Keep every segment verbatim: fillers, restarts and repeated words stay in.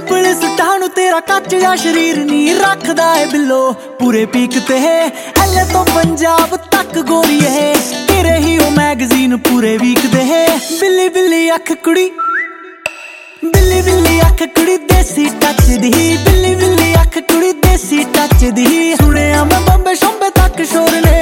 simple सुटाणु तेरा कच जा शरीर नी रखदा है बिल्लो पूरे पीक ते एले तो पंजाब तक गोरी है तेरे ही ओ मैगजीन पूरे वीक दे बिल्ली बिल्ली अख कुड़ी बिल्ली बिल्ली अख कुड़ी देसी टच दी बिल्ली बिल्ली अख कुड़ी देसी टच दी सुने मैं बंबे शंबे तक शोर ने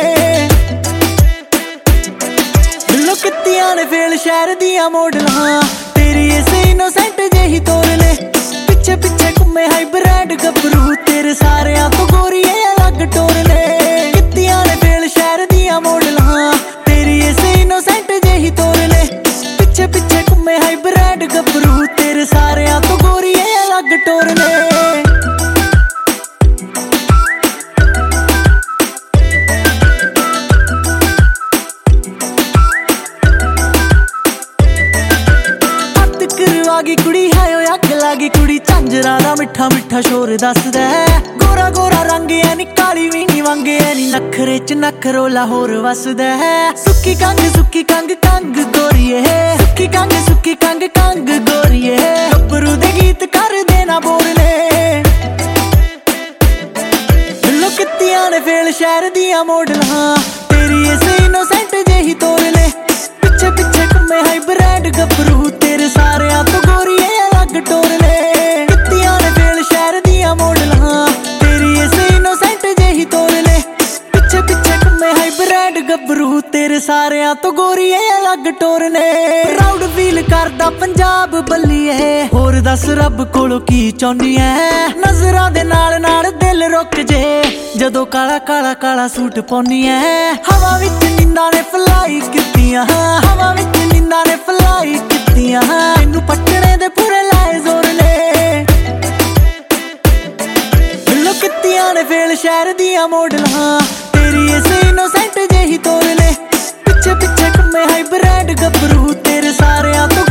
बिल्लो कित्तियां ने फेल शहर दियां मॉडलां तेरी ऐसे इनोसेंट जेही तोर ने पिछे पिछे घूमे हाइब्रिड गबरू तेरे सारियां तो गोरी है अलग टोर ने कित्तियां ने फेल शहर दियां मॉडलां तेरी ऐसे इनोसेंट जेही तोर ने पिछे पिछे घूमे हाइब्रिड गबरू तेरे सारियां तो गोरी है अलग टोर ने करवागी कुड़ी है ओ अग लागी कुड़ी झांजरा दा मिठा मिठा शोर दसदा गोरा गोरा रंग है नी काली भी नी वंग है नी नखरे च नखरो लाहौर वसदा सुक्की कंग सुक्की कंग कंग गोरी है सुक्की कंग सुक्की कंग कंग गोरी है गब्बरू दे गीत कर देना बोलने बिल्लो कित्तियां ने फेल शहर दियां मॉडलां तेरी ऐसे इनोसेंट जेही तोर ने पिछे पिछे घूमे हाइब्रिड गब्बरू तेरे सारियां तो गोरी है अलग टोर ने कित्तियां ने फेल शहर दियां मॉडलां तेरी ऐसे इनोसेंट जेही तोर ने पिछे पिछे घूमे हाइब्रिड गब्बरू तेरे सारियां तो गोरी है अलग टोर ने प्राउड फील करदा पंजाब बल्ली है होर दस रब कोलों की चाहुंदी है नजरां दे नाल नाल दिल रुक जे जदों काला काला काला सूट पाउंदी है हवा विच नींदां ने फलाई कीतियां हवा विच नींदां ने फलाई कीतियां मैनू पटने दे पूरे लाए जोर ने बिल्लो कित्तियां ने फेल शहर दियां मॉडलां तेरी ऐसे इनोसेंट जेही तोर ने पिछे पिछे घूमे हाइब्रिड गब्बरू तेरे सारियां तो